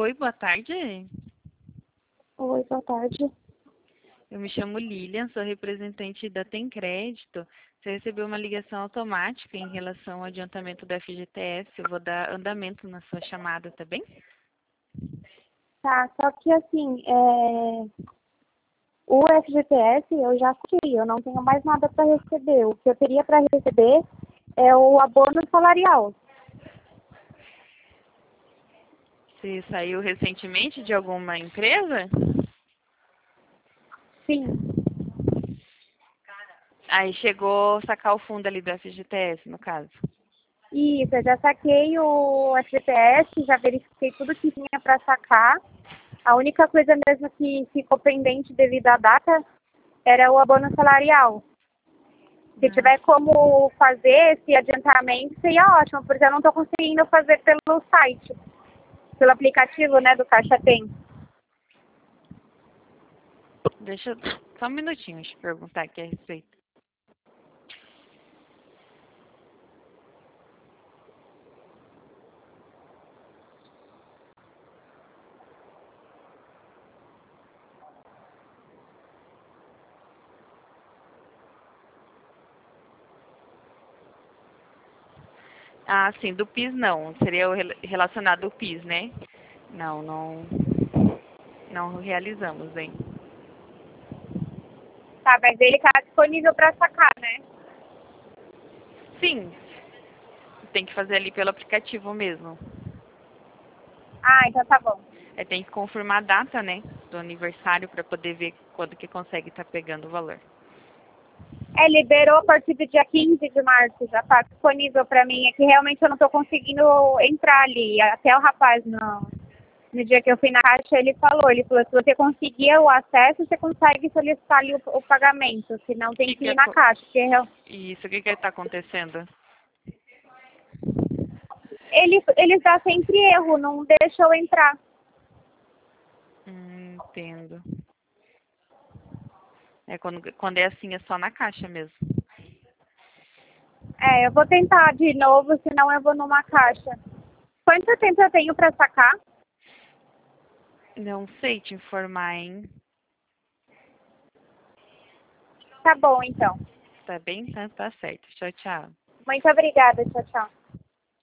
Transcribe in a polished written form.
Oi, boa tarde. Oi, boa tarde. Eu me chamo Lilian, sou representante da Tem Crédito. Você recebeu uma ligação automática em relação ao adiantamento do FGTS. Eu vou dar andamento na sua chamada, tá bem? Tá, só que assim, o FGTS eu já saquei, eu não tenho mais nada para receber. O que eu teria para receber é o abono salarial. Você saiu recentemente de alguma empresa? Sim, Aí chegou a sacar o fundo ali do FGTS, no caso. isso, eu já saquei o FGTS, já verifiquei tudo que tinha para sacar. A única coisa mesmo que ficou pendente devido à data era o abono salarial. Se tiver como fazer esse adiantamento, seria ótimo, porque eu não estou conseguindo fazer pelo site, pelo aplicativo, né, do Caixa Tem. Deixa eu... Só um minutinho, deixa eu perguntar aqui a respeito. Ah, sim, do PIS não. Seria relacionado ao PIS, né? Não realizamos, hein? Tá, mas ele está disponível para sacar, né? Sim, tem que fazer ali pelo aplicativo mesmo. Ah, então tá bom. Tem que confirmar a data, né, do aniversário para poder ver quando que consegue estar pegando o valor. Liberou a partir do dia 15 de março, já está disponível para mim. É que realmente eu não estou conseguindo entrar ali. Até o rapaz, no dia que eu fui na caixa, ele falou, se você conseguir o acesso, você consegue solicitar ali o pagamento, senão tem que ir na caixa. Porque Isso, o que está acontecendo? ele dá sempre erro, não deixa eu entrar. Entendo. Quando é assim, é só na caixa mesmo. Eu vou tentar de novo, senão eu vou numa caixa. Quanto tempo eu tenho para sacar? Não sei te informar, hein? Tá bom, então. Tá bem? Tá certo. Tchau, tchau. Muito obrigada. Tchau, tchau.